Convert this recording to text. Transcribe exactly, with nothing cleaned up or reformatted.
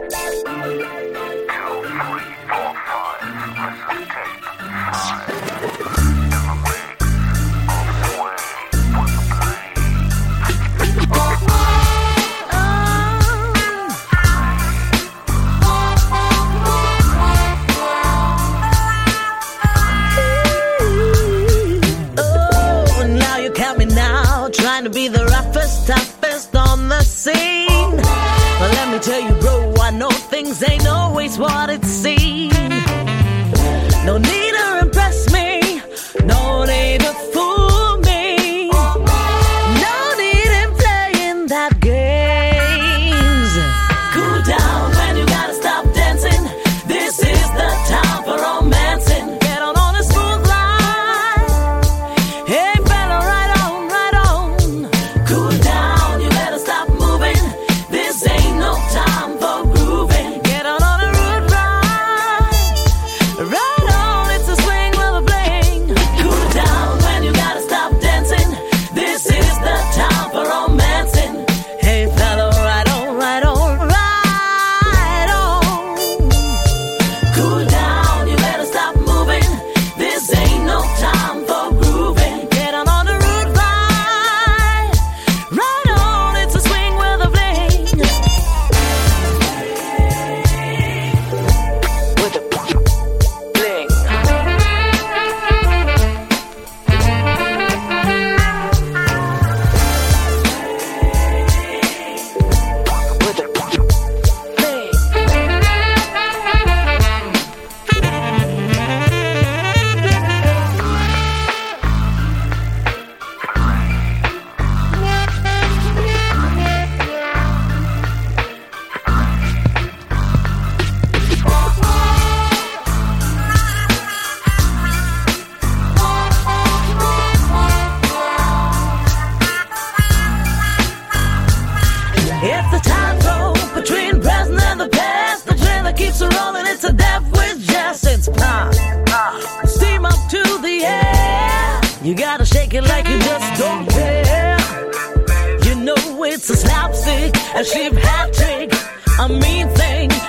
Trying to be the roughest, toughest on the scene. But let me tell you, bro, I know things ain't always what it seems. No need to impress me, no need to fool me, no need in playing that games. Cool down when you gotta stop dancing. This is the time for romancing. Get on on a smooth line. Hey, fella, right on, right on. Cool down, you better stop moving. This ain't no time for grooving. Get on on a rude ride. Right on, it's a swing with a bling. Cool down when you gotta stop dancing. This is the time for romancing. Hey, fella, right on, right on, right on. Cool down, you better stop moving. This ain't no time for grooving. Get on on the rude ride. Right on, it's a swing with a bling. With a bling. With a bling. It's the time zone between present and the past. The train that keeps a rolling, it's a death with just its pop. Steam up to the air. You gotta shake it like you just don't care. You know it's a slapstick, a cheap hat trick, a mean thing.